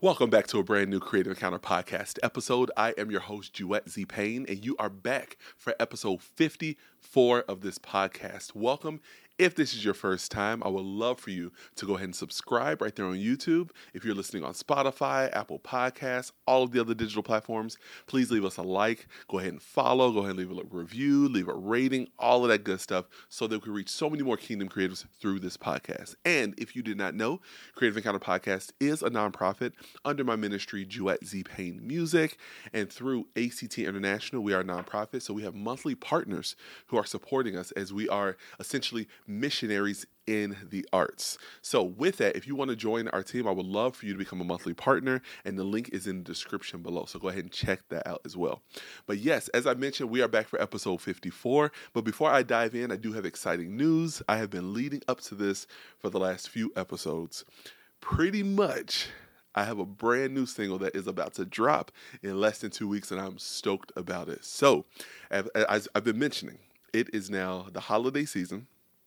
Welcome back to a brand new Creative Encounter podcast episode. I am your host, Duet Z Payne, and you are back for episode 54 of this podcast. Welcome. If this is your first time, I would love for you to go ahead and subscribe right there on YouTube. If you're listening on Spotify, Apple Podcasts, all of the other digital platforms, please leave us a like, go ahead and follow, go ahead and leave a review, leave a rating, all of that good stuff so that we can reach so many more Kingdom creatives through this podcast. And if you did not know, Creative Encounter Podcast is a nonprofit under my ministry, Duet Z Payne Music, and through ACT International, we are a nonprofit, so we have monthly partners who are supporting us as we are essentially missionaries in the arts. So with that, if you want to join our team, I would love for you to become a monthly partner, and the link is in the description below, so go ahead and check that out as well. But yes, as I mentioned, we are back for episode 54, but before I dive in, I do have exciting news. I have been leading up to this for the last few episodes. Pretty much, I have a brand new single that is about to drop in less than 2 weeks, and I'm stoked about it. So, as I've been mentioning, it is now the holiday season.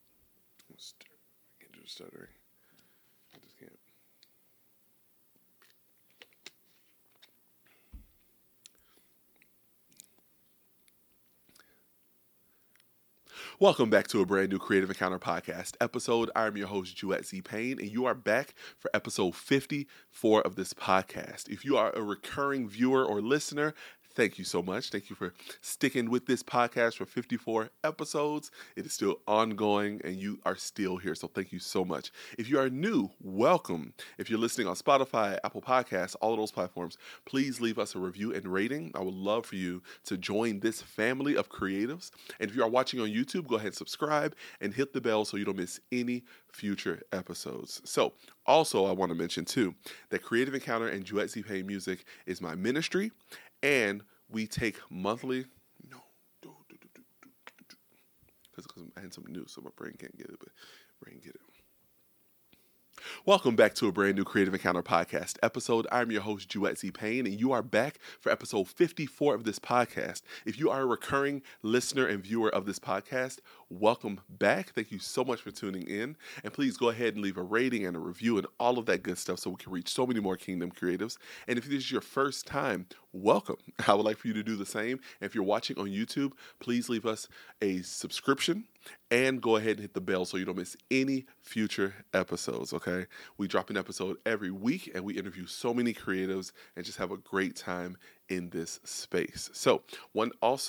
I can't do the stuttering. I just can't. Welcome back to a brand new Creative Encounter podcast episode. I'm your host, Duet Z Payne, and you are back for episode 54 of this podcast. If you are a recurring viewer or listener, thank you so much. Thank you for sticking with this podcast for 54 episodes. It is still ongoing, and you are still here, so thank you so much. If you are new, welcome. If you're listening on Spotify, Apple Podcasts, all of those platforms, please leave us a review and rating. I would love for you to join this family of creatives. And if you are watching on YouTube, go ahead and subscribe and hit the bell so you don't miss any future episodes. So, also, I want to mention, too, that Creative Encounter and Duet Z Payne Music is my ministry, and we take monthly, because I had something new, so my brain can't get it, but brain get it. Welcome back to a brand new Creative Encounter podcast episode. I'm your host, Duet Z Payne, and you are back for episode 54 of this podcast. If you are a recurring listener and viewer of this podcast, welcome back. Thank you so much for tuning in, and please go ahead and leave a rating and a review and all of that good stuff so we can reach so many more Kingdom creatives. And if this is your first time, welcome. I would like for you to do the same. And if you're watching on YouTube, please leave us a subscription and go ahead and hit the bell so you don't miss any future episodes, okay? We drop an episode every week, and we interview so many creatives and just have a great time in this space. So, it's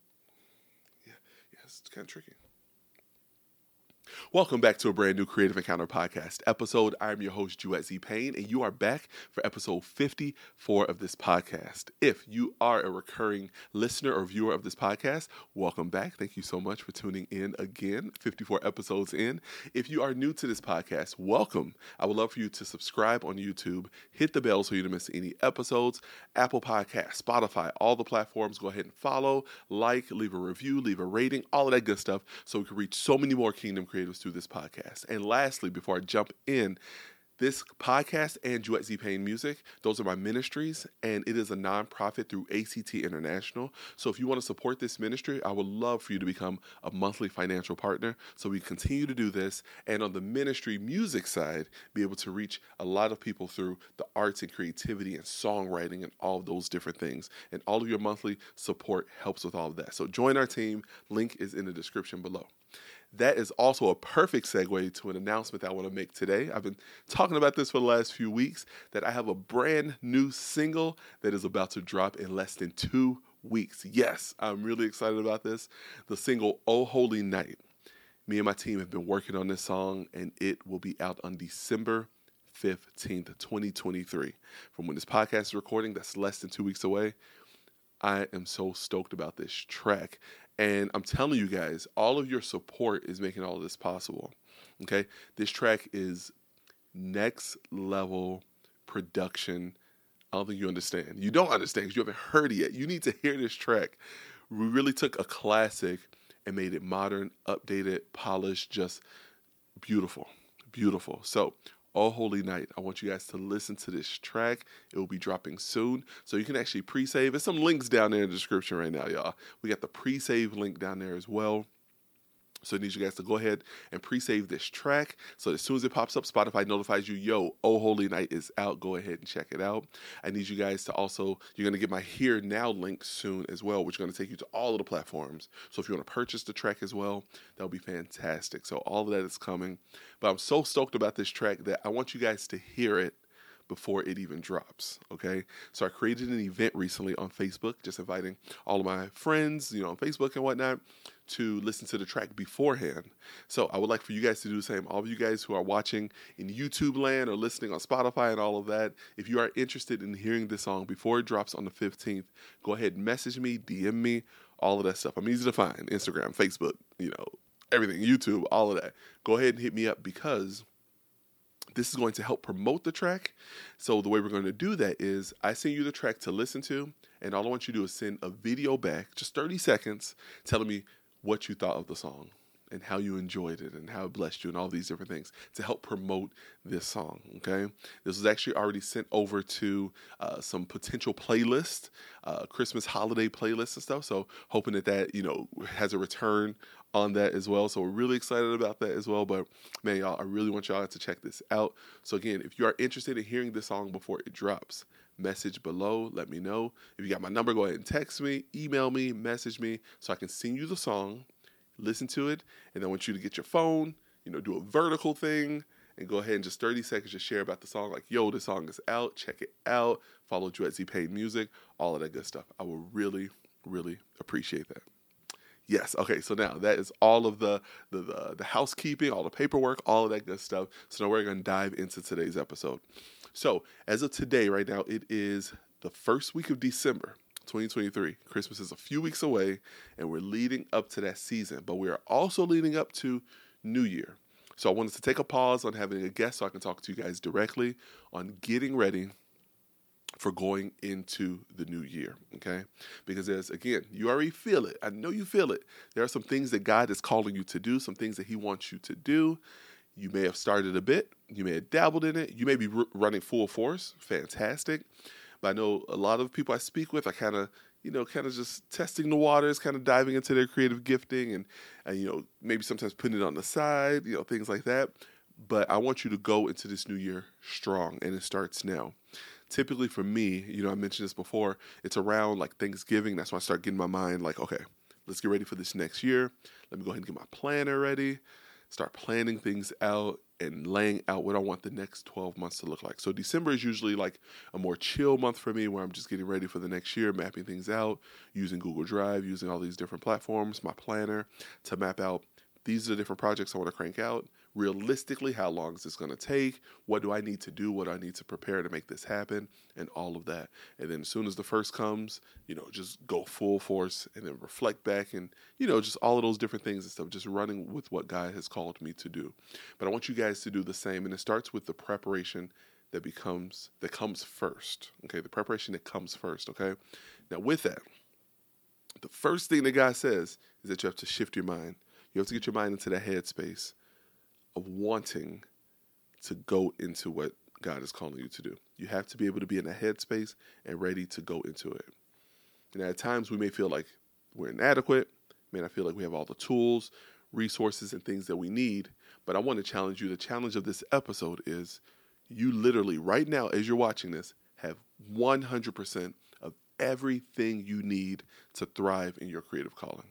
kind of tricky. Welcome back to a brand new Creative Encounter podcast episode. I'm your host, Duet Z Payne, and you are back for episode 54 of this podcast. If you are a recurring listener or viewer of this podcast, welcome back. Thank you so much for tuning in again, 54 episodes in. If you are new to this podcast, welcome. I would love for you to subscribe on YouTube, hit the bell so you don't miss any episodes, Apple Podcasts, Spotify, all the platforms. Go ahead and follow, like, leave a review, leave a rating, all of that good stuff so we can reach so many more Kingdom creatives through this podcast. And lastly, before I jump in, this podcast and Duet Z Payne Music, those are my ministries, and it is a nonprofit through ACT International. So if you want to support this ministry, I would love for you to become a monthly financial partner so we continue to do this, and on the ministry music side, be able to reach a lot of people through the arts and creativity and songwriting and all of those different things. And all of your monthly support helps with all of that. So join our team. Link is in the description below. That is also a perfect segue to an announcement that I want to make today. I've been talking about this for the last few weeks, that I have a brand new single that is about to drop in less than 2 weeks. Yes, I'm really excited about this. The single, Oh Holy Night. Me and my team have been working on this song, and it will be out on December 15th, 2023. From when this podcast is recording, that's less than 2 weeks away. I am so stoked about this track. And I'm telling you guys, all of your support is making all of this possible, okay? This track is next level production. I don't think you understand. You don't understand because you haven't heard it yet. You need to hear this track. We really took a classic and made it modern, updated, polished, just beautiful, beautiful. So, Oh Holy Night, I want you guys to listen to this track. It will be dropping soon, so you can actually pre-save. There's some links down there in the description right now, y'all. We got the pre-save link down there as well. So I need you guys to go ahead and pre-save this track. So as soon as it pops up, Spotify notifies you, yo, Oh Holy Night is out. Go ahead and check it out. I need you guys to also, you're going to get my Here Now link soon as well, which is going to take you to all of the platforms. So if you want to purchase the track as well, that'll be fantastic. So all of that is coming. But I'm so stoked about this track that I want you guys to hear it before it even drops, okay? So I created an event recently on Facebook, just inviting all of my friends, on Facebook and whatnot, to listen to the track beforehand. So I would like for you guys to do the same. All of you guys who are watching in YouTube land or listening on Spotify and all of that, if you are interested in hearing this song before it drops on the 15th, go ahead and message me, DM me, all of that stuff. I'm easy to find, Instagram, Facebook, everything, YouTube, all of that. Go ahead and hit me up because this is going to help promote the track. So the way we're going to do that is I send you the track to listen to, and all I want you to do is send a video back, just 30 seconds, telling me what you thought of the song and how you enjoyed it and how it blessed you and all these different things to help promote this song, okay? This was actually already sent over to some potential playlists, Christmas holiday playlists and stuff, so hoping that has a return on that as well. So we're really excited about that as well. But man, y'all, I really want y'all to check this out. So again, if you are interested in hearing this song before it drops, message below, let me know. If you got my number, go ahead and text me, email me, message me so I can send you the song, listen to it, and I want you to get your phone, do a vertical thing and go ahead and just 30 seconds just share about the song. Like, yo, this song is out, check it out, follow Duet Z Payne Music, all of that good stuff. I will really, really appreciate that. Yes. Okay. So now that is all of the housekeeping, all the paperwork, all of that good stuff. So now we're going to dive into today's episode. So as of today, right now, it is the first week of December, 2023. Christmas is a few weeks away, and we're leading up to that season. But we are also leading up to New Year. So I wanted to take a pause on having a guest so I can talk to you guys directly on getting ready for going into the new year, okay? Because you already feel it. I know you feel it. There are some things that God is calling you to do, some things that he wants you to do. You may have started a bit. You may have dabbled in it. You may be running full force. Fantastic. But I know a lot of people I speak with are kind of just testing the waters, kind of diving into their creative gifting and maybe sometimes putting it on the side, things like that. But I want you to go into this new year strong, and it starts now. Typically for me, I mentioned this before, it's around like Thanksgiving. That's when I start getting my mind like, okay, let's get ready for this next year. Let me go ahead and get my planner ready, start planning things out and laying out what I want the next 12 months to look like. So December is usually like a more chill month for me where I'm just getting ready for the next year, mapping things out, using Google Drive, using all these different platforms, my planner to map out these are the different projects I want to crank out. Realistically, how long is this going to take? What do I need to do? What do I need to prepare to make this happen? And all of that. And then as soon as the first comes, just go full force and then reflect back and, just all of those different things and stuff, just running with what God has called me to do. But I want you guys to do the same. And it starts with the preparation that comes first. Okay, the preparation that comes first. Okay. Now with that, the first thing that God says is that you have to shift your mind. You have to get your mind into that headspace of wanting to go into what God is calling you to do. You have to be able to be in a headspace and ready to go into it. And at times we may feel like we're inadequate, may not feel like we have all the tools, resources, and things that we need. But I want to challenge you. The challenge of this episode is you literally right now, as you're watching this, have 100% of everything you need to thrive in your creative calling.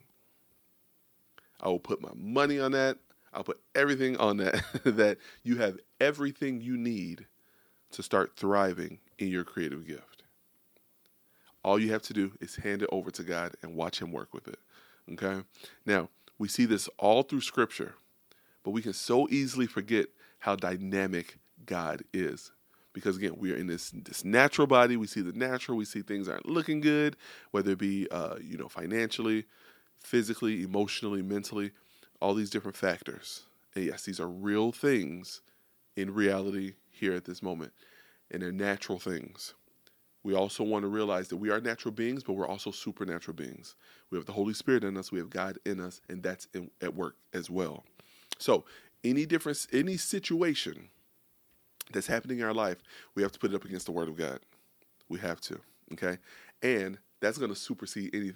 I will put my money on that. I'll put everything on that, that you have everything you need to start thriving in your creative gift. All you have to do is hand it over to God and watch him work with it, okay? Now, we see this all through Scripture, but we can so easily forget how dynamic God is. Because, again, we are in this natural body. We see the natural. We see things aren't looking good, whether it be, financially, physically, emotionally, mentally, all these different factors. And yes, these are real things in reality here at this moment, and they're natural things. We also want to realize that we are natural beings, but we're also supernatural beings. We have the Holy Spirit in us, we have God in us, and that's at work as well. So any situation that's happening in our life, we have to put it up against the Word of God. We have to, okay? And that's going to supersede anything.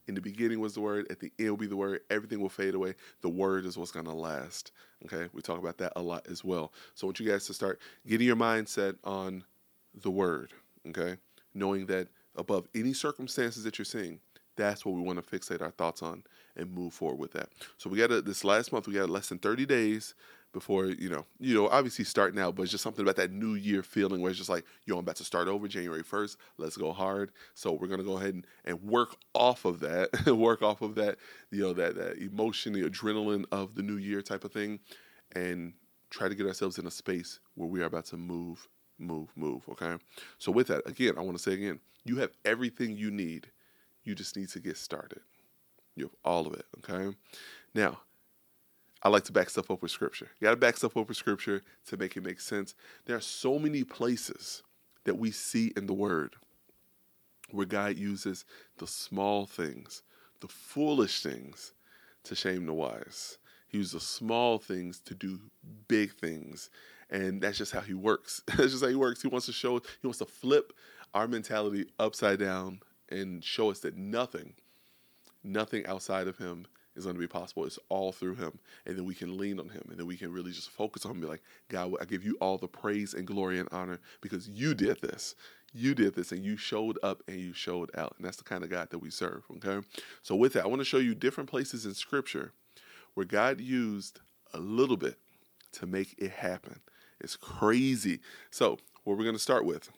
In the beginning was the Word. At the end will be the Word. Everything will fade away. The Word is what's going to last. Okay, we talk about that a lot as well. So I want you guys to start getting your mindset on the Word. Okay, knowing that above any circumstances that you're seeing, that's what we want to fixate our thoughts on and move forward with that. So we got this last month. We got less than 30 days before, obviously start now, but it's just something about that new year feeling where it's just like, I'm about to start over January 1st. Let's go hard. So we're going to go ahead and work off of that, that emotion, the adrenaline of the new year type of thing, and try to get ourselves in a space where we are about to move. Okay. So with that, again, I want to say again, you have everything you need. You just need to get started. You have all of it. Okay. Now, I like to back stuff up with scripture. You got to back stuff up with scripture to make it make sense. There are so many places that we see in the Word where God uses the small things, the foolish things to shame the wise. He uses the small things to do big things. And that's just how he works. That's just how he works. He wants to flip our mentality upside down and show us that nothing outside of him is going to be possible. It's all through him. And then we can lean on him. And then we can really just focus on him and be like, God, I give you all the praise and glory and honor because you did this. You did this and you showed up and you showed out. And that's the kind of God that we serve. Okay. So with that, I want to show you different places in scripture where God used a little bit to make it happen. It's crazy. So what we're going to start with,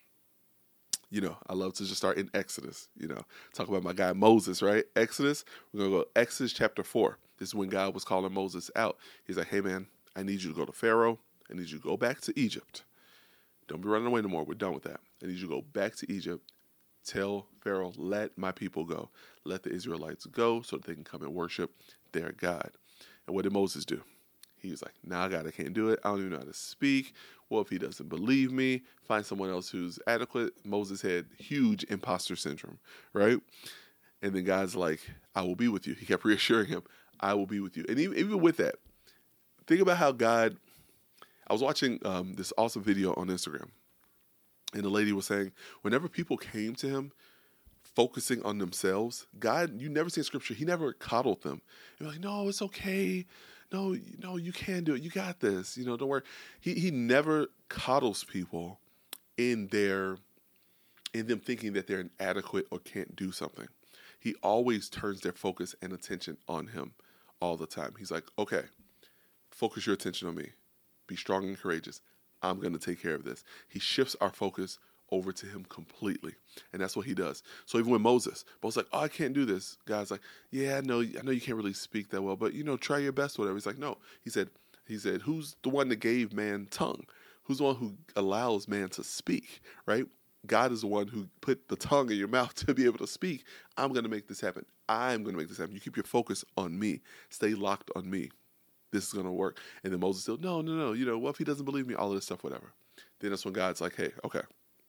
I love to just start in Exodus, talk about my guy Moses, right? Exodus, we're going to go Exodus chapter 4. This is when God was calling Moses out. He's like, hey, man, I need you to go to Pharaoh. I need you to go back to Egypt. Don't be running away no more. We're done with that. I need you to go back to Egypt. Tell Pharaoh, let my people go. Let the Israelites go so that they can come and worship their God. And what did Moses do? He was like, nah, God, I can't do it. I don't even know how to speak. Well, if he doesn't believe me, find someone else who's adequate. Moses had huge imposter syndrome, right? And then God's like, I will be with you. He kept reassuring him, I will be with you. And even with that, think about how God, I was watching this awesome video on Instagram, and the lady was saying, whenever people came to him, focusing on themselves, God, you never see in scripture, he never coddled them. You're like, no, it's okay. No, you can do it. You got this. Don't worry. He never coddles people in them thinking that they're inadequate or can't do something. He always turns their focus and attention on him all the time. He's like, okay, focus your attention on me. Be strong and courageous. I'm going to take care of this. He shifts our focus over to him completely. And that's what he does. So even with Moses like, oh, I can't do this. God's like, yeah, I know you can't really speak that well, but try your best, whatever. He's like, no. He said, who's the one that gave man tongue? Who's the one who allows man to speak, right? God is the one who put the tongue in your mouth to be able to speak. I'm going to make this happen. I'm going to make this happen. You keep your focus on me. Stay locked on me. This is going to work. And then Moses said, no. What if he doesn't believe me? All of this stuff, whatever. Then that's when God's like, hey, okay.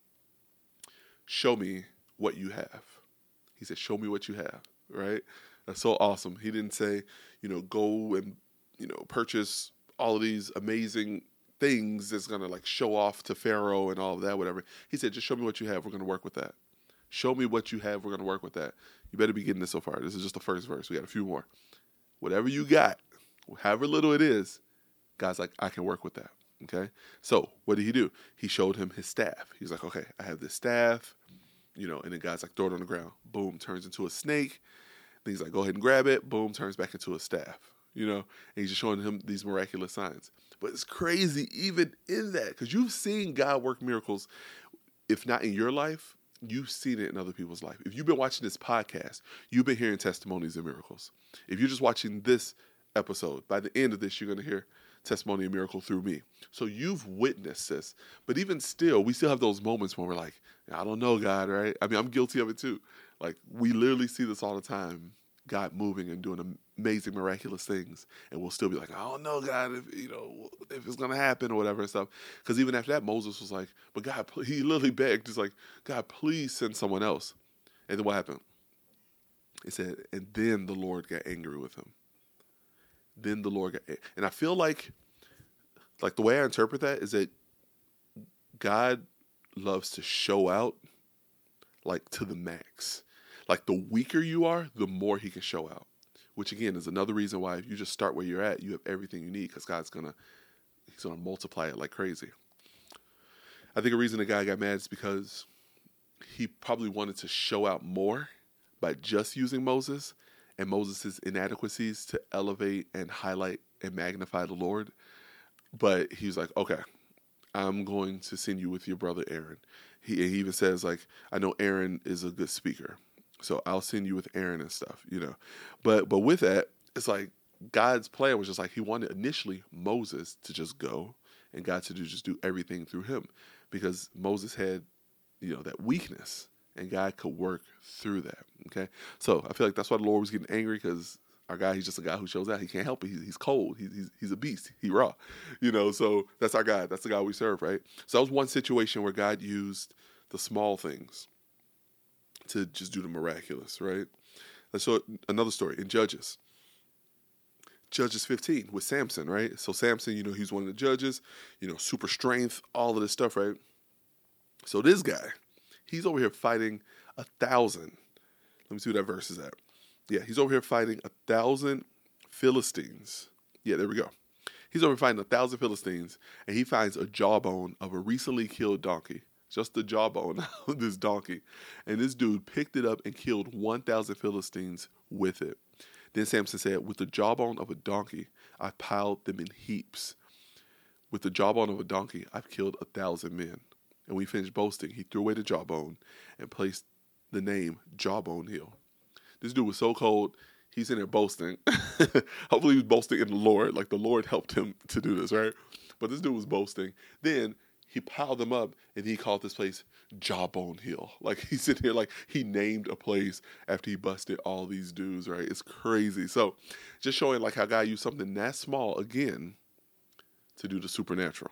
Show me what you have. He said, show me what you have, right? That's so awesome. He didn't say, go and, purchase all of these amazing things that's going to show off to Pharaoh and all of that, whatever. He said, just show me what you have. We're going to work with that. Show me what you have. We're going to work with that. You better be getting this so far. This is just the first verse. We got a few more. Whatever you got, however little it is, God's like, I can work with that. Okay. So what did he do? He showed him his staff. He's like, okay, I have this staff, and then God's like, throw it on the ground. Boom, turns into a snake. Then he's like, go ahead and grab it. Boom, turns back into a staff, and he's just showing him these miraculous signs. But it's crazy even in that, because you've seen God work miracles. If not in your life, you've seen it in other people's life. If you've been watching this podcast, you've been hearing testimonies and miracles. If you're just watching this episode, by the end of this, you're going to hear testimony and miracle through me. So you've witnessed this. But even still, we still have those moments when we're like, I don't know, God, right? I mean, I'm guilty of it too. We literally see this all the time, God moving and doing amazing, miraculous things. And we'll still be like, I don't know, God, if it's going to happen or whatever and stuff. Because even after that, Moses was like, but God, he literally begged. He's like, God, please send someone else. And then what happened? It said, and then the Lord got angry with him. Then the Lord got, and I feel like the way I interpret that is that God loves to show out to the max. Like the weaker you are, the more he can show out. Which again is another reason why if you just start where you're at, you have everything you need because he's gonna multiply it like crazy. I think a reason the guy got mad is because he probably wanted to show out more by just using Moses and Moses' inadequacies to elevate and highlight and magnify the Lord. But he was like, okay, I'm going to send you with your brother Aaron. He even says, like, I know Aaron is a good speaker, so I'll send you with Aaron and stuff, you know. But with that, it's like God's plan was just like he wanted initially Moses to just go and God to just do everything through him because Moses had, you know, that weakness and God could work through that, okay? So I feel like that's why the Lord was getting angry because our guy, he's just a guy who shows out. He can't help it. He's cold. He's a beast. He raw, you know. So that's our God. That's the God we serve, right? So that was one situation where God used the small things to just do the miraculous, right? Let's show another story in Judges. Judges 15 with Samson, right? So Samson, you know, he's one of the judges, you know, super strength, all of this stuff, right? So this guy, he's over here fighting 1,000. Let me see what that verse is at. Yeah, he's over here fighting 1,000 Philistines. Yeah, there we go. He's over here fighting 1,000 Philistines, and he finds a jawbone of a recently killed donkey. Just the jawbone of this donkey. And this dude picked it up and killed 1,000 Philistines with it. Then Samson said, with the jawbone of a donkey, I piled them in heaps. With the jawbone of a donkey, I've killed 1,000 men. And when he finished boasting, he threw away the jawbone and placed the name Jawbone Hill. This dude was so cold, he's in there boasting. Hopefully he was boasting in the Lord, like the Lord helped him to do this, right? But this dude was boasting. Then he piled them up, and he called this place Jawbone Hill. Like, he's sitting here like he named a place after he busted all these dudes, right? It's crazy. So just showing like how God used something that small, again, to do the supernatural.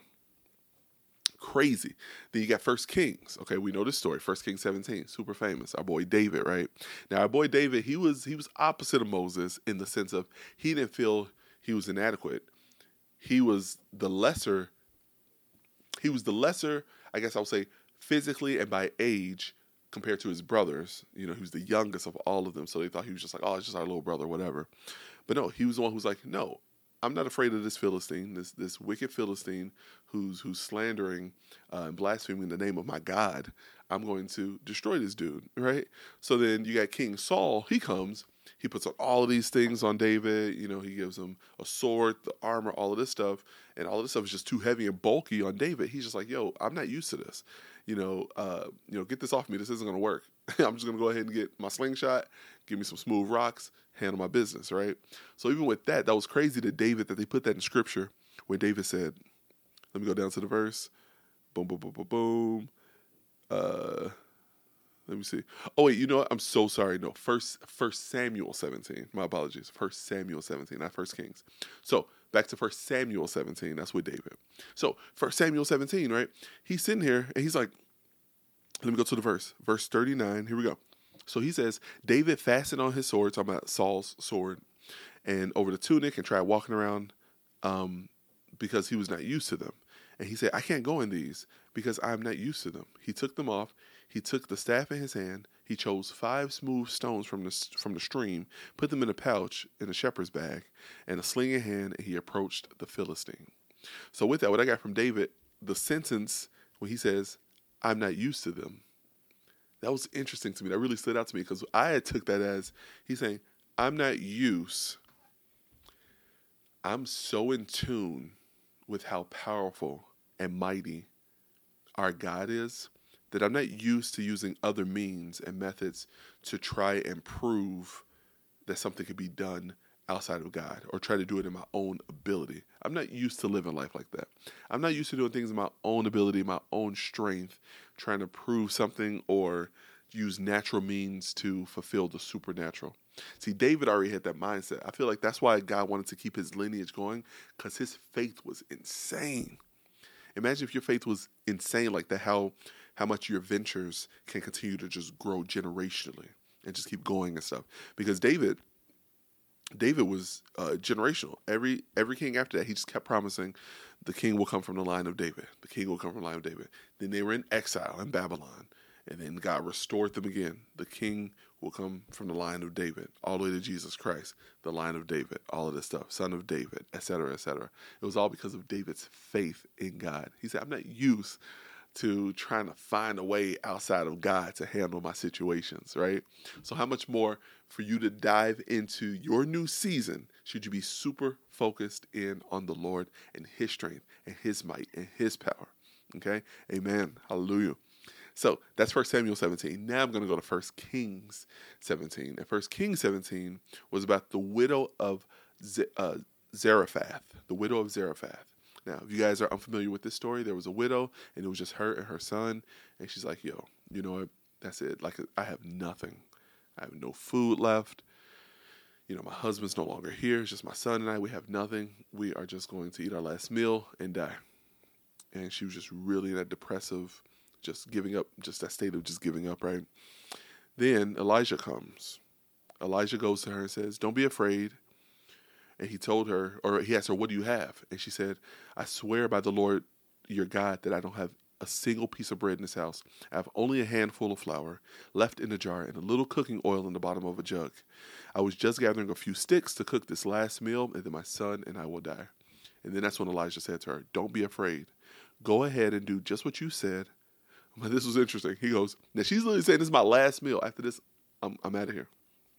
Crazy. Then you got 1 Kings. Okay, we know this story. 1 Kings 17, super famous. Our boy David, right? Now, our boy David, he was opposite of Moses in the sense of he didn't feel he was inadequate. He was the lesser, I guess I would say, physically and by age compared to his brothers. You know, he was the youngest of all of them, so they thought he was just like, oh, it's just our little brother, whatever. But no, he was the one who was like, no, I'm not afraid of this Philistine, this wicked Philistine who's slandering and blaspheming the name of my God. I'm going to destroy this dude, right? So then you got King Saul. He comes. He puts on all of these things on David. You know, he gives him a sword, the armor, all of this stuff. And all of this stuff is just too heavy and bulky on David. He's just like, yo, I'm not used to this. Get this off me. This isn't going to work. I'm just going to go ahead and get my slingshot, give me some smooth rocks, handle my business, right? So even with that was crazy that they put that in scripture where David said, let me go down to the verse. Boom, boom, boom, boom, boom. Let me see. Oh, wait, you know what? I'm so sorry. No, First Samuel 17. My apologies. 1 Samuel 17, not 1 Kings. So back to 1 Samuel 17. That's with David. So 1 Samuel 17, right? He's sitting here and he's like, let me go to the verse. Verse 39. Here we go. So he says, David fastened on his sword, talking about Saul's sword, and over the tunic and tried walking around because he was not used to them. And he said, I can't go in these because I'm not used to them. He took them off. He took the staff in his hand. He chose 5 smooth stones from the stream, put them in a pouch in a shepherd's bag, and a sling in hand, and he approached the Philistine. So with that, what I got from David, the sentence when he says, I'm not used to them, that was interesting to me. That really stood out to me because I had took that as he's saying, I'm not used. I'm so in tune with how powerful and mighty our God is that I'm not used to using other means and methods to try and prove that something could be done outside of God or try to do it in my own ability. I'm not used to living life like that. I'm not used to doing things in my own ability, my own strength, trying to prove something or use natural means to fulfill the supernatural. See, David already had that mindset. I feel like that's why God wanted to keep his lineage going, because his faith was insane. Imagine if your faith was insane like that, how much your ventures can continue to just grow generationally and just keep going and stuff. Because David was generational. Every king after that, he just kept promising the king will come from the line of David. The king will come from the line of David. Then they were in exile in Babylon. And then God restored them again. The king will come from the line of David, all the way to Jesus Christ, the line of David, all of this stuff, son of David, etc., etc. It was all because of David's faith in God. He said, I'm not used to trying to find a way outside of God to handle my situations, right? So how much more for you to dive into your new season should you be super focused in on the Lord and his strength and his might and his power, okay? Amen. Hallelujah. So that's 1 Samuel 17. Now I'm going to go to 1 Kings 17. And 1 Kings 17 was about the widow of Zarephath, the widow of Zarephath. Now, if you guys are unfamiliar with this story, there was a widow, and it was just her and her son. And she's like, yo, you know what? That's it. Like, I have nothing. I have no food left. You know, my husband's no longer here. It's just my son and I. We have nothing. We are just going to eat our last meal and die. And she was just really in that depressive, just giving up, just that state of just giving up, right? Then Elijah comes. Elijah goes to her and says, don't be afraid. And he told her, or he asked her, what do you have? And she said, I swear by the Lord your God that I don't have a single piece of bread in this house. I have only a handful of flour left in a jar and a little cooking oil in the bottom of a jug. I was just gathering a few sticks to cook this last meal, and then my son and I will die. And then that's when Elijah said to her, don't be afraid. Go ahead and do just what you said. But this was interesting. He goes, now she's literally saying, this is my last meal. After this, I'm out of here.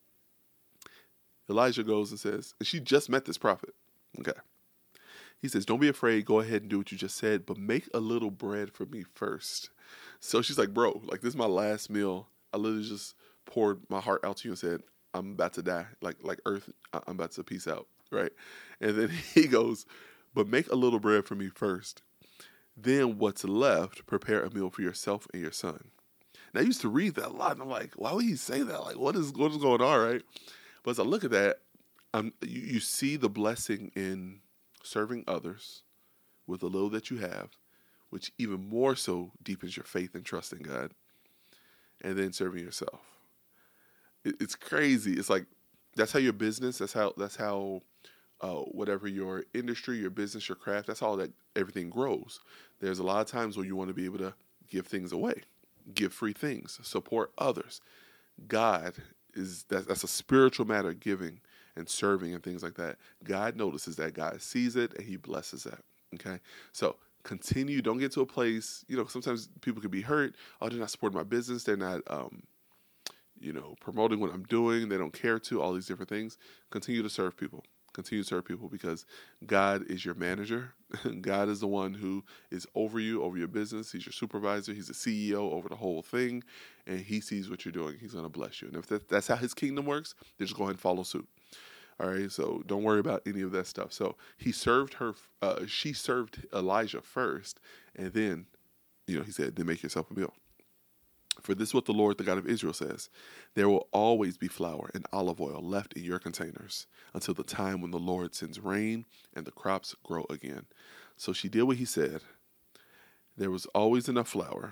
Elijah goes and says, and she just met this prophet. Okay. He says, don't be afraid. Go ahead and do what you just said, but make a little bread for me first. So she's like, bro, like this is my last meal. I literally just poured my heart out to you and said, I'm about to die. Like earth, I'm about to peace out. Right. And then he goes, but make a little bread for me first. Then what's left, prepare a meal for yourself and your son. Now I used to read that a lot. And I'm like, why would he say that? Like, what is going on? Right. But as I look at that, you see the blessing in serving others with the little that you have, which even more so deepens your faith and trust in God, and then serving yourself. It's crazy. It's like that's how your business. That's how whatever your industry, your business, your craft. That's how that everything grows. There's a lot of times where you want to be able to give things away, give free things, support others. God that's a spiritual matter, giving and serving and things like that. God notices that, God sees it, and he blesses that. Okay? So continue. Don't get to a place, sometimes people can be hurt. Oh, they're not supporting my business. They're not, promoting what I'm doing. They don't care to, all these different things. Continue to serve people. Continue to serve people because God is your manager. God is the one who is over you, over your business. He's your supervisor. He's the CEO over the whole thing, and he sees what you're doing. He's going to bless you. And if that's how his kingdom works, then just go ahead and follow suit. All right, so don't worry about any of that stuff. So he served her. She served Elijah first, and then, he said, then make yourself a meal. For this is what the Lord, the God of Israel, says. There will always be flour and olive oil left in your containers until the time when the Lord sends rain and the crops grow again. So she did what he said. There was always enough flour.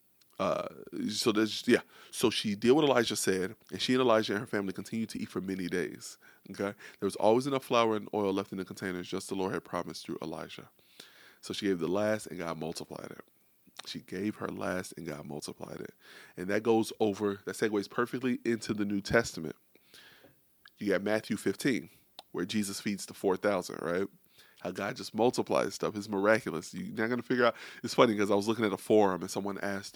So she did what Elijah said, and she and Elijah and her family continued to eat for many days. Okay? There was always enough flour and oil left in the containers, just the Lord had promised through Elijah. So she gave the last, and God multiplied it. She gave her last, and God multiplied it. And that segues perfectly into the New Testament. You got Matthew 15, where Jesus feeds the 4,000, right? How God just multiplies stuff. It's miraculous. You're not going to figure out. It's funny because I was looking at a forum, and someone asked,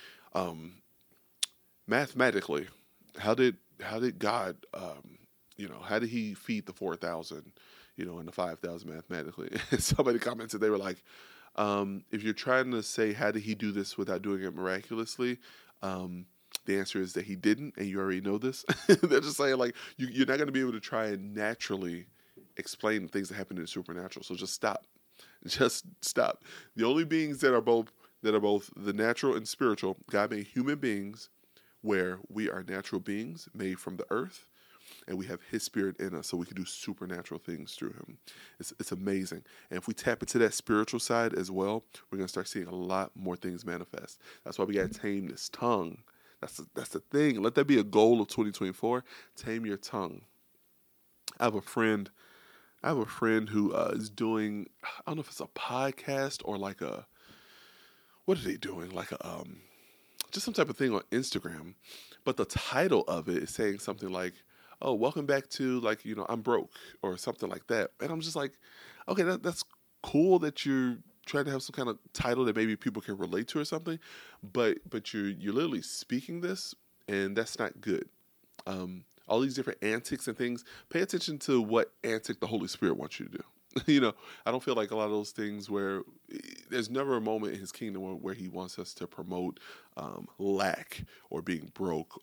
mathematically, how did God, how did he feed the 4,000, and the 5,000 mathematically? And somebody commented, they were like, if you're trying to say how did he do this without doing it miraculously, the answer is that he didn't, and you already know this. They're just saying, like, you're not going to be able to try and naturally explain things that happen in the supernatural. So just stop. Just stop. The only beings that are both the natural and spiritual, God made human beings where we are natural beings made from the earth, and we have his spirit in us, so we can do supernatural things through him. It's amazing. And if we tap into that spiritual side as well, we're going to start seeing a lot more things manifest. That's why we got to tame this tongue. That's the thing. Let that be a goal of 2024. Tame your tongue. I have a friend who is doing, I don't know if it's a podcast or like what are they doing? Like just some type of thing on Instagram, but the title of it is saying something like, "Oh, welcome back to like I'm broke" or something like that, and I'm just like, okay, that's cool that you're trying to have some kind of title that maybe people can relate to or something, but you're literally speaking this, and that's not good. All these different antics and things. Pay attention to what antic the Holy Spirit wants you to do. I don't feel like a lot of those things where there's never a moment in His kingdom where He wants us to promote lack or being broke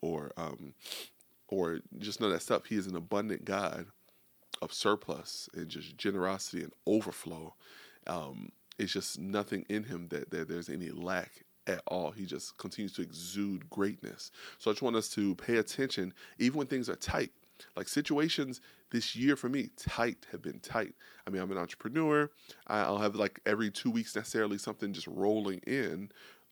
or just none of that stuff. He is an abundant God of surplus and just generosity and overflow. It's just nothing in Him that there's any lack at all. He just continues to exude greatness. So I just want us to pay attention, even when things are tight. Like situations this year for me, have been tight. I mean, I'm an entrepreneur. I'll have like every 2 weeks necessarily something just rolling in,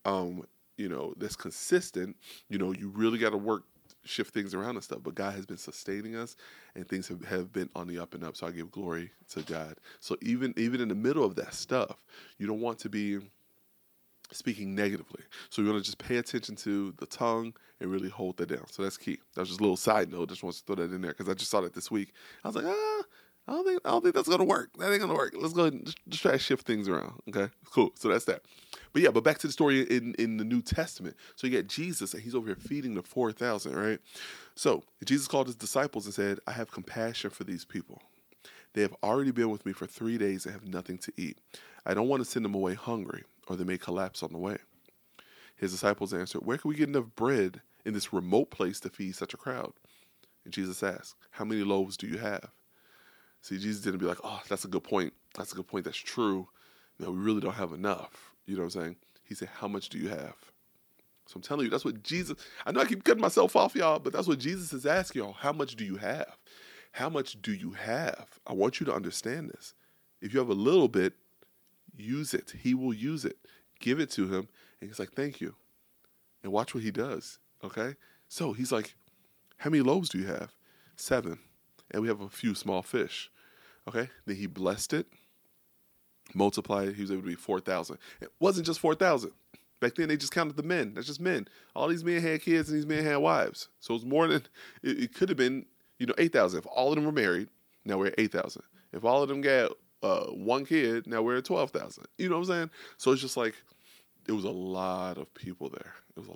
that's consistent. You really got to shift things around and stuff. But God has been sustaining us, and things have been on the up and up. So I give glory to God. So even in the middle of that stuff, you don't want to be speaking negatively. So you want to just pay attention to the tongue and really hold that down. So that's key. That was just a little side note. Just want to throw that in there because I just saw that this week. I was like, I don't think that's gonna work. That ain't gonna work. Let's go ahead and just try to shift things around. Okay, cool. So that's that. But back to the story in the New Testament. So you got Jesus, and He's over here feeding the 4,000, right? So Jesus called His disciples and said, "I have compassion for these people. They have already been with me for 3 days and have nothing to eat. I don't want to send them away hungry, or they may collapse on the way." His disciples answered, "Where can we get enough bread in this remote place to feed such a crowd?" And Jesus asked, "How many loaves do you have?" See, Jesus didn't be like, "Oh, that's a good point. That's a good point. That's true. No, we really don't have enough." You know what I'm saying? He said, "How much do you have?" So I'm telling you, that's what Jesus, I know I keep cutting myself off, y'all, but that's what Jesus is asking y'all. How much do you have? How much do you have? I want you to understand this. If you have a little bit, use it. He will use it. Give it to Him. And He's like, "Thank you." And watch what He does. Okay? So He's like, "How many loaves do you have?" 7. And we have a few small fish. Okay? Then He blessed it, multiplied it. He was able to be 4,000. It wasn't just 4,000. Back then, they just counted the men. That's just men. All these men had kids and these men had wives. So it was more than, it could have been, 8,000. If all of them were married, now we're at 8,000. If all of them got one kid, now we're at 12,000. You know what I'm saying? So it's just like, it was a lot of people there.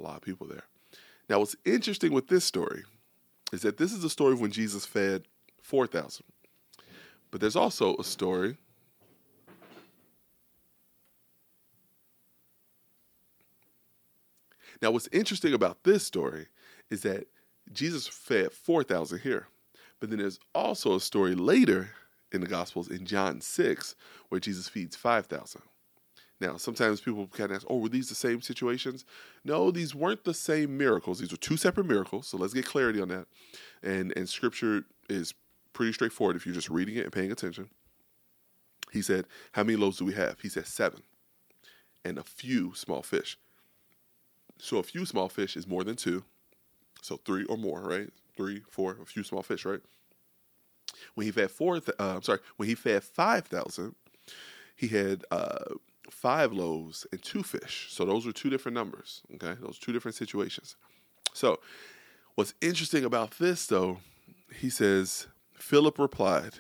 Now, what's interesting with this story is that this is the story of when Jesus fed 4,000. But there's also a story Now, what's interesting about this story is that Jesus fed 4,000 here. But then there's also a story later in the Gospels in John 6 where Jesus feeds 5,000. Now, sometimes people kind of ask, were these the same situations? No, these weren't the same miracles. These were two separate miracles. So let's get clarity on that. And Scripture is pretty straightforward if you're just reading it and paying attention. He said, "How many loaves do we have?" He said 7. And a few small fish. So a few small fish is more than 2. So 3 or more, right? 3, 4, a few small fish, right? When he fed when he fed 5,000, he had 5 loaves and 2 fish. So those were 2 different numbers, okay? Those 2 different situations. So what's interesting about this, though, he says, Philip replied,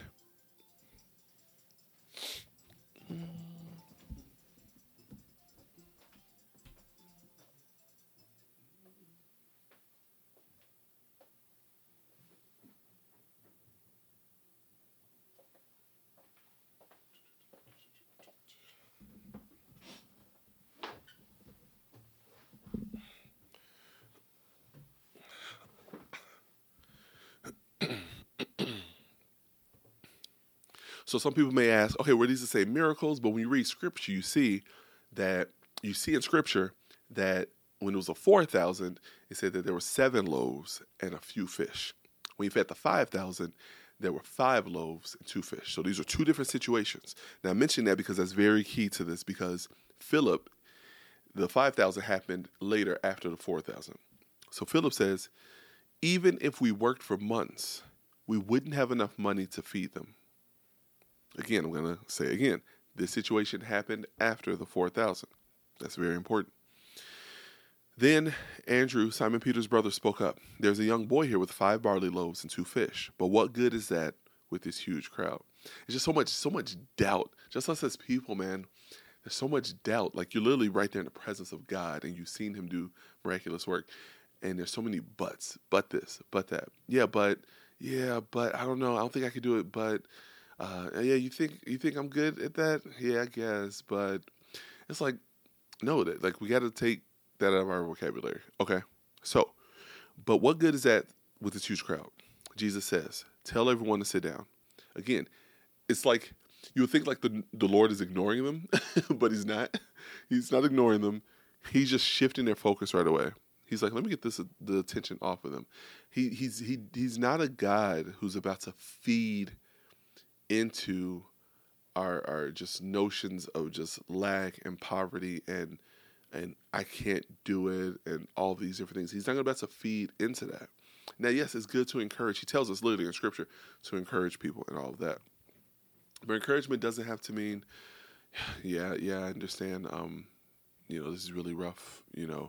so some people may ask, okay, were these the same miracles? But when you read Scripture, you see in Scripture that when it was a 4,000, it said that there were 7 loaves and a few fish. When he fed the 5,000, there were 5 loaves and 2 fish. So these are 2 different situations. Now I mention that because that's very key to this, because Philip, the 5,000 happened later after the 4,000. So Philip says, even if we worked for months, we wouldn't have enough money to feed them. Again, I'm going to say again, this situation happened after the 4,000. That's very important. Then Andrew, Simon Peter's brother, spoke up. There's a young boy here with 5 barley loaves and 2 fish. But what good is that with this huge crowd? It's just so much doubt. Just us as people, man. There's so much doubt. Like you're literally right there in the presence of God and you've seen him do miraculous work. And there's so many buts. But this, but that. Yeah, but I don't know. I don't think I could do it. But yeah, you think I'm good at that? Yeah, I guess. But it's like, no, that like we got to take that out of our vocabulary. Okay. So, but what good is that with this huge crowd? Jesus says, tell everyone to sit down. Again, it's like you would think like the Lord is ignoring them, but he's not. He's not ignoring them. He's just shifting their focus right away. He's like, let me get the attention off of them. He's not a God who's about to feed into our just notions of just lack and poverty and I can't do it and all these different things. He's not about to feed into that. Now, yes, it's good to encourage. He tells us literally in Scripture to encourage people and all of that. But encouragement doesn't have to mean, yeah, I understand. This is really rough.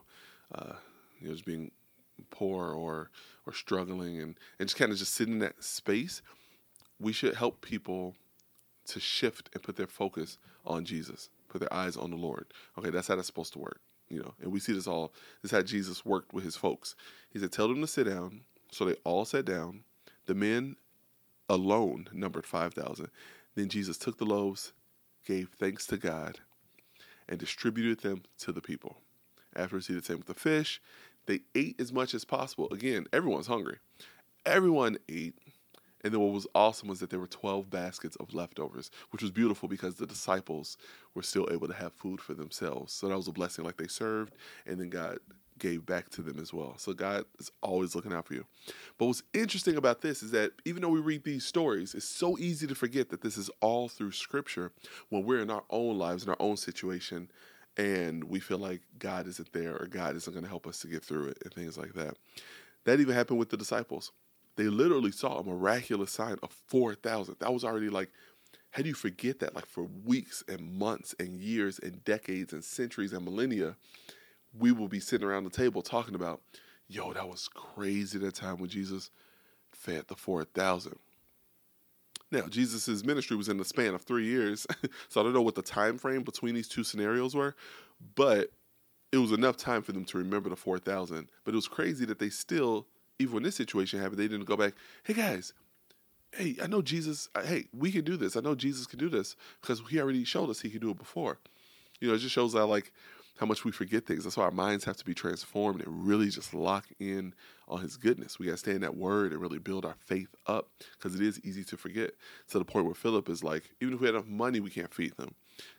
Just being poor or struggling and just kind of just sitting in that space. We should help people to shift and put their focus on Jesus, put their eyes on the Lord. Okay, that's how that's supposed to work, And we see this is how Jesus worked with his folks. He said, tell them to sit down. So they all sat down. The men alone numbered 5,000. Then Jesus took the loaves, gave thanks to God, and distributed them to the people. Afterwards, he did the same with the fish. They ate as much as possible. Again, everyone's hungry. Everyone ate. And then what was awesome was that there were 12 baskets of leftovers, which was beautiful because the disciples were still able to have food for themselves. So that was a blessing. Like they served, and then God gave back to them as well. So God is always looking out for you. But what's interesting about this is that even though we read these stories, it's so easy to forget that this is all through Scripture when we're in our own lives, in our own situation, and we feel like God isn't there or God isn't going to help us to get through it and things like that. That even happened with the disciples. They literally saw a miraculous sign of 4,000. That was already like, how do you forget that? Like for weeks and months and years and decades and centuries and millennia, we will be sitting around the table talking about, yo, that was crazy that time when Jesus fed the 4,000. Now, Jesus' ministry was in the span of 3 years, so I don't know what the time frame between these two scenarios were, but it was enough time for them to remember the 4,000. But it was crazy that they still, even when this situation happened, they didn't go back, hey guys, hey, I know Jesus, hey, we can do this. I know Jesus can do this because he already showed us he could do it before. It just shows how much we forget things. That's why our minds have to be transformed and really just lock in on his goodness. We got to stay in that word and really build our faith up because it is easy to forget, to the point where Philip is like, even if we had enough money, we can't feed them.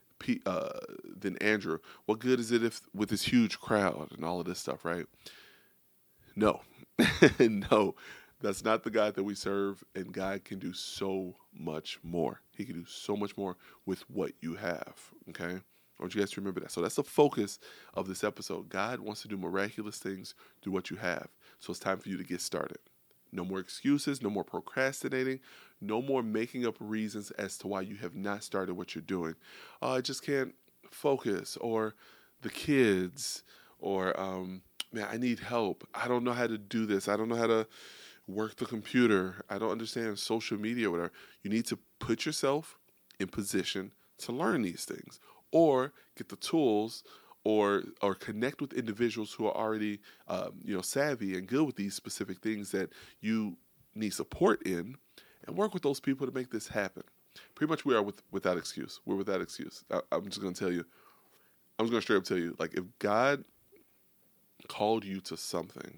Then Andrew, what good is it if with this huge crowd and all of this stuff, right? No, no, that's not the God that we serve, and God can do so much more. He can do so much more with what you have, okay? I want you guys to remember that. So that's the focus of this episode. God wants to do miraculous things through what you have. So it's time for you to get started. No more excuses, no more procrastinating, no more making up reasons as to why you have not started what you're doing. I just can't focus, or the kids, or man, I need help. I don't know how to do this. I don't know how to work the computer. I don't understand social media or whatever. You need to put yourself in position to learn these things, or get the tools, or connect with individuals who are already savvy and good with these specific things that you need support in, and work with those people to make this happen. Pretty much we are without excuse. We're without excuse. I'm just going to tell you, I'm just going to straight up tell you, like if God called you to something,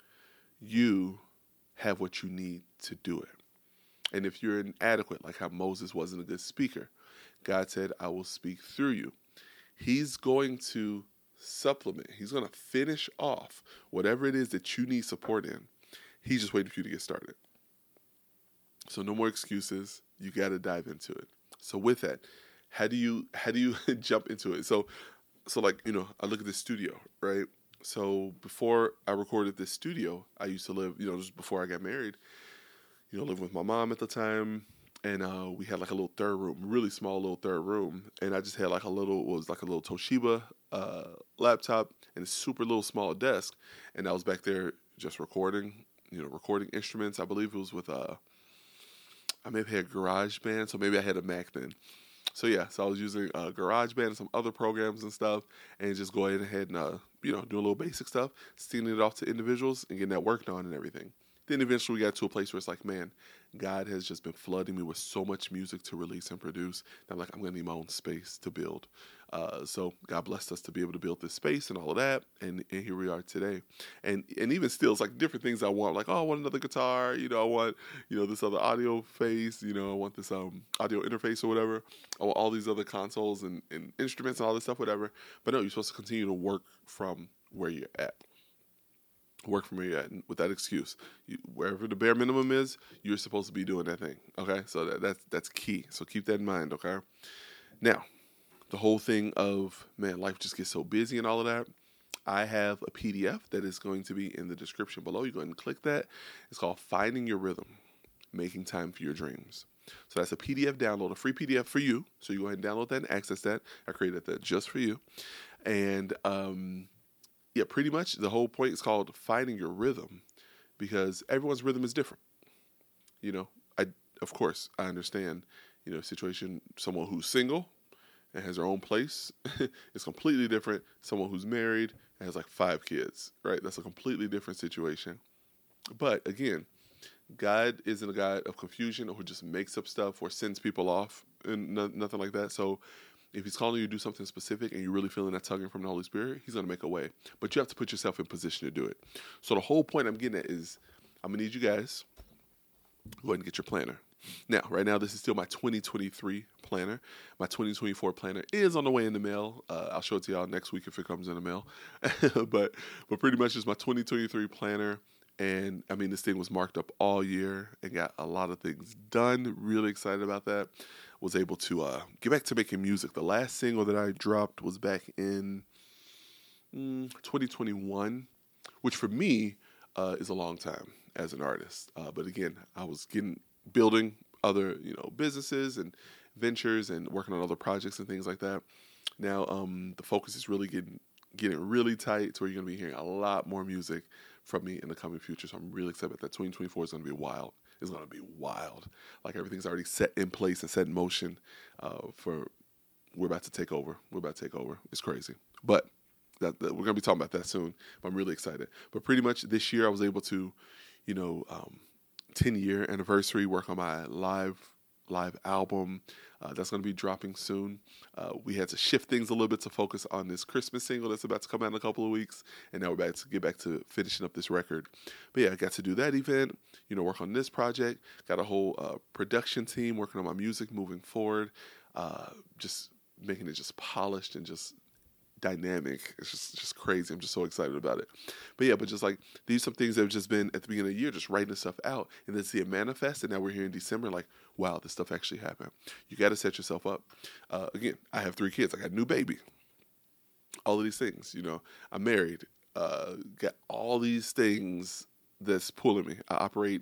you have what you need to do it. And if you're inadequate, like how Moses wasn't a good speaker, God said, I will speak through you. He's going to supplement. He's going to finish off whatever it is that you need support in. He's just waiting for you to get started. So no more excuses. You got to dive into it. So with that, how do you jump into it? So like, I look at this studio, right? So before I recorded this studio, I used to live, just before I got married, living with my mom at the time. And we had like a little third room, really small little third room. And I just had like a little Toshiba laptop and a super little small desk, and I was back there just recording, recording instruments. I believe it was with I maybe had GarageBand, so maybe I had a Mac then. So yeah, so I was using GarageBand and some other programs and stuff, and just go ahead and do a little basic stuff, sending it off to individuals and getting that work done and everything. Then eventually we got to a place where it's like, man, God has just been flooding me with so much music to release and produce. And I'm like, I'm gonna need my own space to build. So God blessed us to be able to build this space and all of that, and here we are today. And even still, it's like different things I want. Like, oh, I want another guitar. I want this other audio face. I want this audio interface or whatever. I want all these other consoles and instruments and all this stuff, whatever. But no, you're supposed to continue to work from where you're at. Work from where you're at with that excuse. Wherever the bare minimum is, you're supposed to be doing that thing. Okay, so that's key. So keep that in mind. Okay, now the whole thing of, man, life just gets so busy and all of that. I have a PDF that is going to be in the description below. You go ahead and click that. It's called Finding Your Rhythm, Making Time for Your Dreams. So that's a PDF download, a free PDF for you. So you go ahead and download that and access that. I created that just for you. And yeah, pretty much the whole point is called Finding Your Rhythm, because everyone's rhythm is different. Of course, I understand, situation, someone who's single and has their own place is completely different. Someone who's married and has like 5 kids, right? That's a completely different situation. But again, God isn't a God of confusion or who just makes up stuff or sends people off and nothing like that. So if he's calling you to do something specific and you're really feeling that tugging from the Holy Spirit, he's going to make a way. But you have to put yourself in position to do it. So the whole point I'm getting at is I'm going to need you guys go ahead and get your planner. Now, right now, this is still my 2023 planner. My 2024 planner is on the way in the mail. I'll show it to y'all next week if it comes in the mail. but pretty much it's my 2023 planner. And, I mean, this thing was marked up all year and got a lot of things done. Really excited about that. Was able to get back to making music. The last single that I dropped was back in 2021, which for me is a long time as an artist. But again, I was building other businesses and ventures and working on other projects and things like that. Now the focus is really getting really tight to where you're going to be hearing a lot more music from me in the coming future. So I'm really excited about that. 2024 is going to be wild. It's going to be wild. Like everything's already set in place and set in motion we're about to take over. We're about to take over. It's crazy. But we're going to be talking about that soon. But I'm really excited. But pretty much this year I was able to, 10-year anniversary, work on my live album. That's going to be dropping soon. We had to shift things a little bit to focus on this Christmas single that's about to come out in a couple of weeks. And now we're about to get back to finishing up this record. But yeah, I got to do that event, work on this project. Got a whole production team working on my music moving forward. Just making it just polished and just dynamic. It's just crazy. I'm just so excited about it. But yeah, but just like these some things that have just been at the beginning of the year, just writing this stuff out and then see it manifest. And now we're here in December, like, wow, this stuff actually happened. You got to set yourself up. Again, I have 3 kids. I got a new baby. All of these things, I'm married. Got all these things that's pulling me. I operate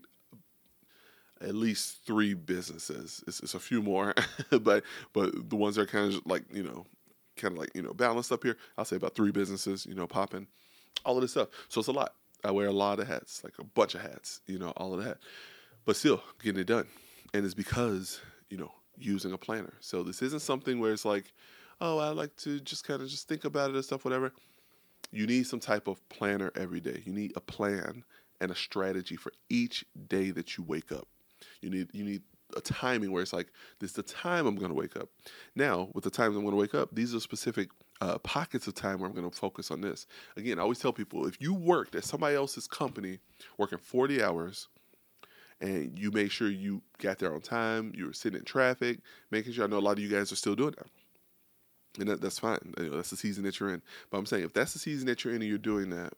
at least 3 businesses. It's a few more, but the ones that are kind of like, balanced up here, I'll say about 3 businesses, popping, all of this stuff. So it's a lot. I wear a lot of hats, like a bunch of hats, all of that. But still, getting it done. And it's because, using a planner. So this isn't something where it's like, oh, I like to just kind of just think about it and stuff, whatever. You need some type of planner every day. You need a plan and a strategy for each day that you wake up. You need a timing where it's like, this is the time I'm going to wake up. Now, with the times I'm going to wake up, these are specific pockets of time where I'm going to focus on this. Again, I always tell people, if you worked at somebody else's company, working 40 hours, and you made sure you got there on time, you were sitting in traffic, making sure, I know a lot of you guys are still doing that. And that's fine. That's the season that you're in. But I'm saying, if that's the season that you're in and you're doing that,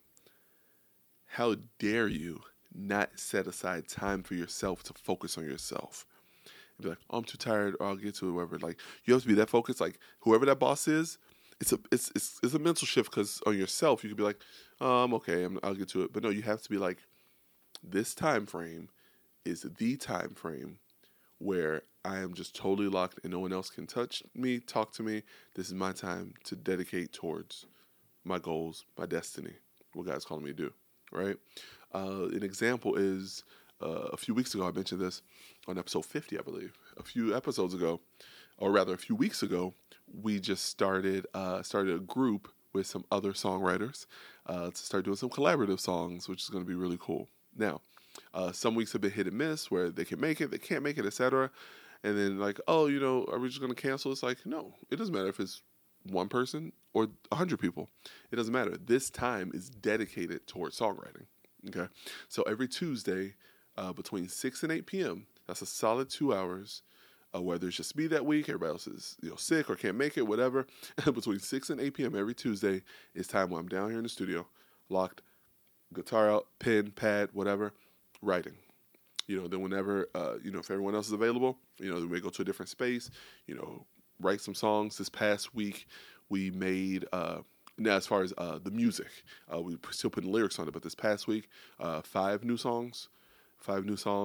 how dare you not set aside time for yourself to focus on yourself? And be like, oh, I'm too tired, or I'll get to it, whatever. Like, you have to be that focused. Like, whoever that boss is, it's a mental shift, because on yourself, you could be like, oh, I'm okay, I'll get to it. But no, you have to be like, this time frame is the time frame where I am just totally locked and no one else can touch me, talk to me. This is my time to dedicate towards my goals, my destiny, what God's calling me to do, right? An example is a few weeks ago, I mentioned this on episode 50, I believe. A few episodes ago, or rather a few weeks ago, we just started a group with some other songwriters to start doing some collaborative songs, which is going to be really cool. Now, some weeks have been hit and miss where they can make it, they can't make it, etc. And then like, oh, are we just going to cancel? It's like, no, it doesn't matter if it's one person or 100 people. It doesn't matter. This time is dedicated towards songwriting. Okay, so every Tuesday between 6 and 8 p.m., that's a solid 2 hours. Whether it's just me that week, everybody else is sick or can't make it, whatever. Between 6 and 8 p.m. every Tuesday is time when I'm down here in the studio, locked, guitar out, pen, pad, whatever, writing. Then whenever, if everyone else is available, we may go to a different space, write some songs. This past week, we made, now as far as the music, we still putting lyrics on it, but this past week, 5 new songs. Right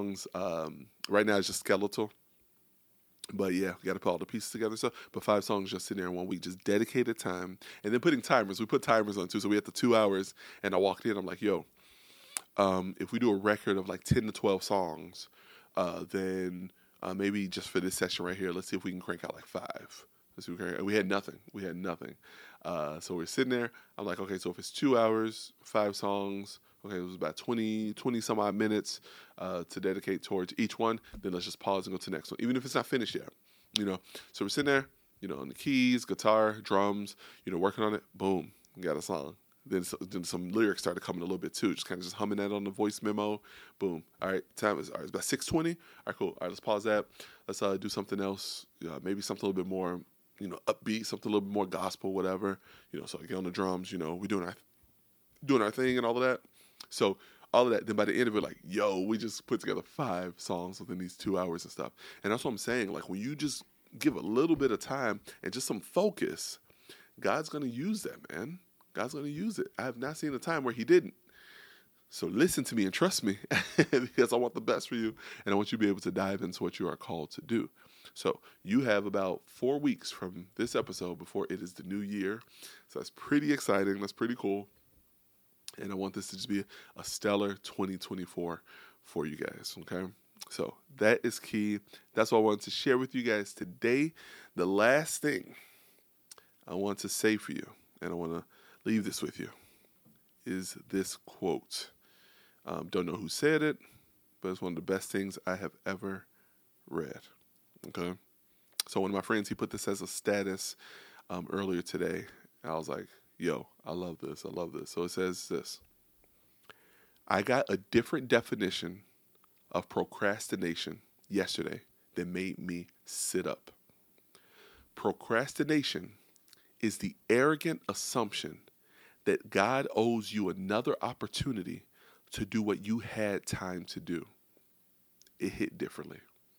now it's just skeletal. But yeah, we got to put all the pieces together. But 5 songs just sitting there in 1 week, just dedicated time. And then putting timers. We put timers on too. So we had the 2 hours, and I walked in. I'm like, yo, if we do a record of like 10 to 12 songs, then maybe just for this session right here, let's see if we can crank out like 5. Let's see if we can. We had nothing. So we're sitting there. I'm like, okay, so if it's 2 hours, 5 songs, okay, it was about 20 some odd minutes to dedicate towards each one. Then let's just pause and go to the next one, even if it's not finished yet. So we're sitting there, on the keys, guitar, drums, working on it. Boom, we got a song. Then some lyrics started coming a little bit too, just kind of just humming that on the voice memo. Boom. All right, it's about 6:20. All right, cool. All right, let's pause that. Let's do something else. Maybe something a little bit more, upbeat, something a little bit more gospel, whatever. So I get on the drums. We're doing our thing and all of that. So all of that, then by the end of it, like, yo, we just put together 5 songs within these 2 hours and stuff. And that's what I'm saying. Like, when you just give a little bit of time and just some focus, God's going to use that, man. God's going to use it. I have not seen a time where he didn't. So listen to me and trust me because I want the best for you, and I want you to be able to dive into what you are called to do. So you have about 4 weeks from this episode before it is the new year. So that's pretty exciting. That's pretty cool. And I want this to just be a stellar 2024 for you guys, okay? So that is key. That's what I wanted to share with you guys today. The last thing I want to say for you, and I want to leave this with you, is this quote. Don't know who said it, but it's one of the best things I have ever read, okay? So one of my friends, he put this as a status earlier today. And I was like, yo, I love this. So it says this: I got a different definition of procrastination yesterday that made me sit up. Procrastination is the arrogant assumption that God owes you another opportunity to do what you had time to do. It hit differently.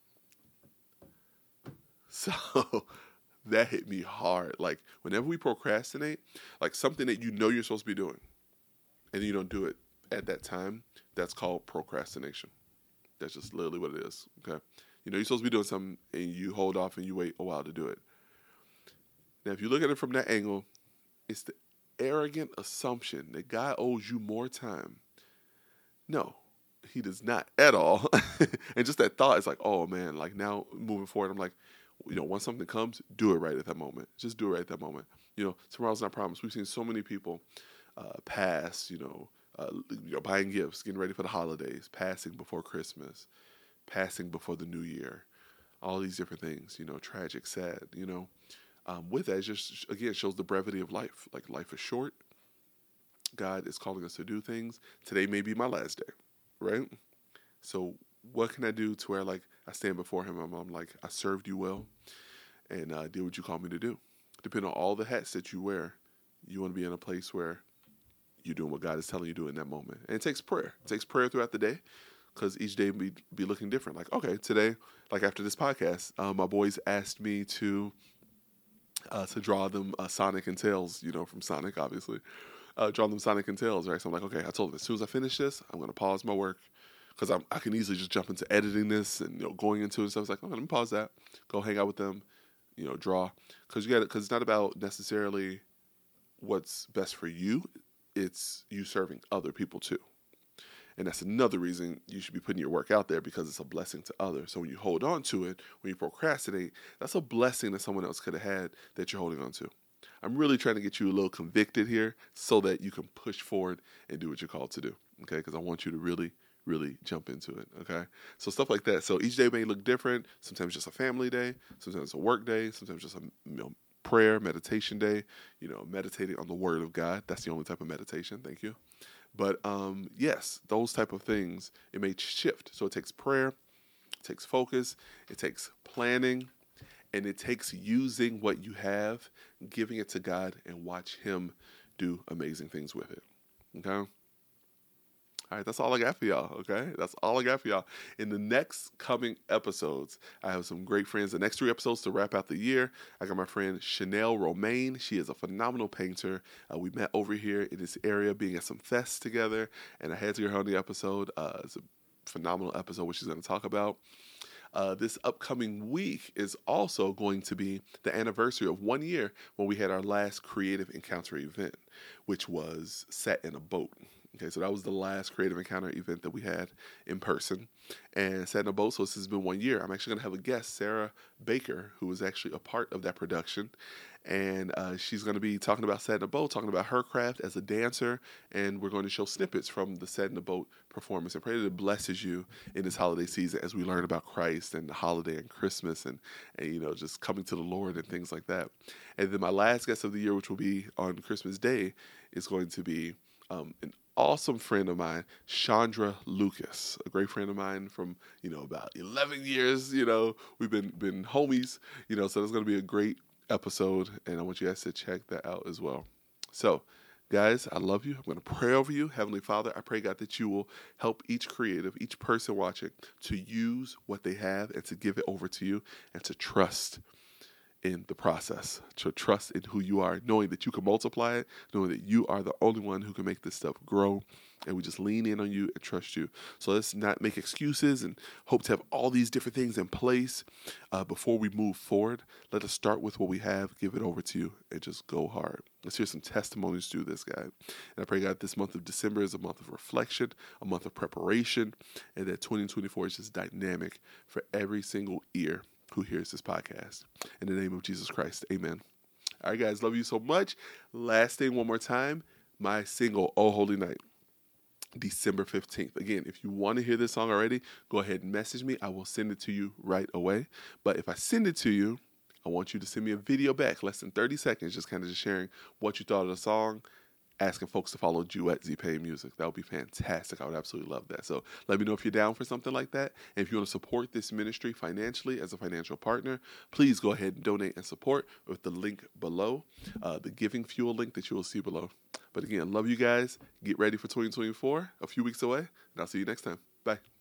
So that hit me hard. Like, whenever we procrastinate, like something that you're supposed to be doing, and you don't do it at that time, that's called procrastination. That's just literally what it is, okay? You're supposed to be doing something, and you hold off and you wait a while to do it. Now, if you look at it from that angle, it's the arrogant assumption that God owes you more time. No, he does not at all. And just that thought is like, oh man, like now moving forward, I'm like, once something comes, do it right at that moment. Just do it right at that moment. Tomorrow's not promised. We've seen so many people pass, buying gifts, getting ready for the holidays, passing before Christmas, passing before the new year, all these different things, tragic, sad, with that, it just, again, shows the brevity of life. Like, life is short. God is calling us to do things. Today may be my last day, right? So what can I do to where, like, I stand before him and I'm like, I served you well and did what you called me to do. Depending on all the hats that you wear, you want to be in a place where you're doing what God is telling you to do in that moment. And it takes prayer. It takes prayer throughout the day because each day be looking different. Like, okay, today, like after this podcast, my boys asked me to draw them Sonic and Tails, from Sonic, obviously. Draw them Sonic and Tails, right? So I'm like, okay, I told them as soon as I finish this, I'm going to pause my work, because I can easily just jump into editing this and going into it and stuff. It's like, let me pause that, go hang out with them, draw, because it's not about necessarily what's best for you. It's you serving other people too. And that's another reason you should be putting your work out there, because it's a blessing to others. So when you hold on to it, when you procrastinate, that's a blessing that someone else could have had that you're holding on to. I'm really trying to get you a little convicted here so that you can push forward and do what you're called to do, okay? Because I want you to really, really jump into it, okay? So stuff like that. So each day may look different. Sometimes just a family day. Sometimes a work day. Sometimes just a prayer, meditation day, meditating on the Word of God. That's the only type of meditation. Thank you. But yes, those type of things, it may shift. So it takes prayer, it takes focus, it takes planning, and it takes using what you have, giving it to God, and watch Him do amazing things with it. Okay? All right, that's all I got for y'all, okay? That's all I got for y'all. In the next coming episodes, I have some great friends. The next 3 episodes to wrap out the year, I got my friend Chanel Romaine. She is a phenomenal painter. We met over here in this area being at some fests together, and I had to get her on the episode. It's a phenomenal episode, which she's going to talk about. This upcoming week is also going to be the anniversary of 1 year when we had our last Creative Encounter event, which was Sat in a Boat. Okay, so that was the last Creative Encounter event that we had in person, and Sat in a Boat. So this has been 1 year. I'm actually going to have a guest, Sarah Baker, who was actually a part of that production, and she's going to be talking about Sat in a Boat, talking about her craft as a dancer, and we're going to show snippets from the Sat in a Boat performance. And pray that it blesses you in this holiday season as we learn about Christ and the holiday and Christmas and just coming to the Lord and things like that. And then my last guest of the year, which will be on Christmas Day, is going to be an awesome friend of mine, Chandra Lucas, a great friend of mine from, about 11 years, we've been homies, so there's going to be a great episode, and I want you guys to check that out as well. So, guys, I love you. I'm going to pray over you. Heavenly Father, I pray, God, that you will help each creative, each person watching to use what they have and to give it over to you and to trust in the process, to trust in who you are, knowing that you can multiply it, knowing that you are the only one who can make this stuff grow, and we just lean in on you and trust you. So let's not make excuses and hope to have all these different things in place before we move forward. Let us start with what we have, give it over to you, and just go hard. Let's hear some testimonies through this, God. And I pray, God, this month of December is a month of reflection, a month of preparation, and that 2024 is just dynamic for every single ear who hears this podcast. In the name of Jesus Christ, amen. All right, guys, love you so much. Last thing, one more time, my single, Oh Holy Night, December 15th. Again, if you want to hear this song already, go ahead and message me. I will send it to you right away. But if I send it to you, I want you to send me a video back, less than 30 seconds, just sharing what you thought of the song, asking folks to follow Duet Z Payne Music. That would be fantastic. I would absolutely love that. So let me know if you're down for something like that. And if you want to support this ministry financially as a financial partner, please go ahead and donate and support with the link below, the Giving Fuel link that you will see below. But again, love you guys. Get ready for 2024, a few weeks away, and I'll see you next time. Bye.